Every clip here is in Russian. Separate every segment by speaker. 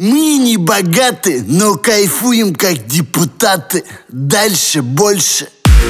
Speaker 1: Мы не богаты, но кайфуем как депутаты. Дальше больше.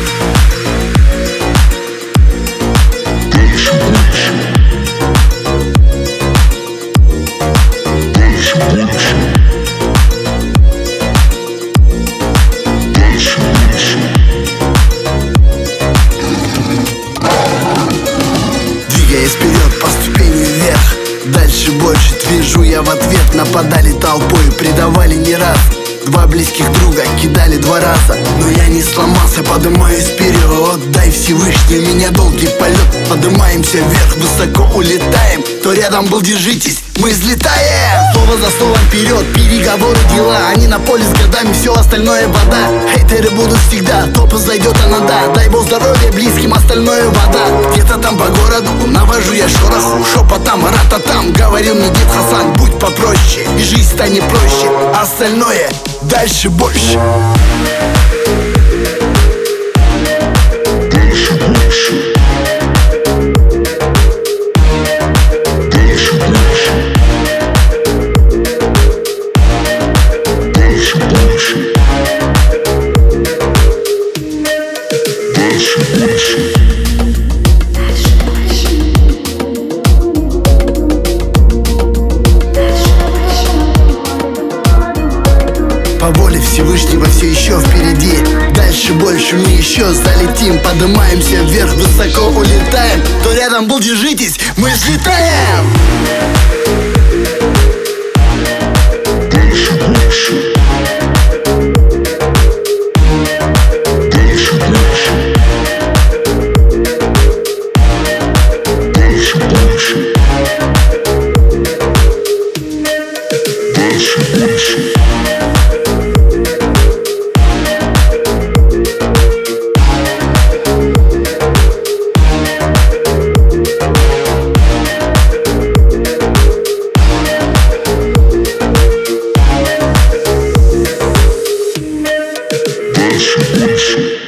Speaker 1: Двигаясь вперед по ступени вверх, дальше больше. Твержу я в ответ. Нападали толпой, предавали не раз. Два близких друга кидали 2 раза, но я не сломался, поднимаюсь вперед. Дай Всевышний, у меня долгий полет. Поднимаемся вверх, высоко улетаем. Кто рядом был, держитесь, мы взлетаем. Слово за словом вперед, переговоры, дела. Они на поле с годами, все остальное вода. Хейтеры будут всегда, топы зайдет она, дай Бог здоровья близким, остальное вода. Где-то там по городу навожу я шороху, шепотом, рататам. Говорил мне дед Хасан, будь попроще, и жизнь станет проще. Остальное дальше больше. По воле Всевышнего все еще впереди. Дальше больше, мы еще залетим. Поднимаемся вверх, высоко улетаем. Кто рядом был, держитесь, мы взлетаем. Дальше больше. Дальше больше. Дальше больше. Дальше больше.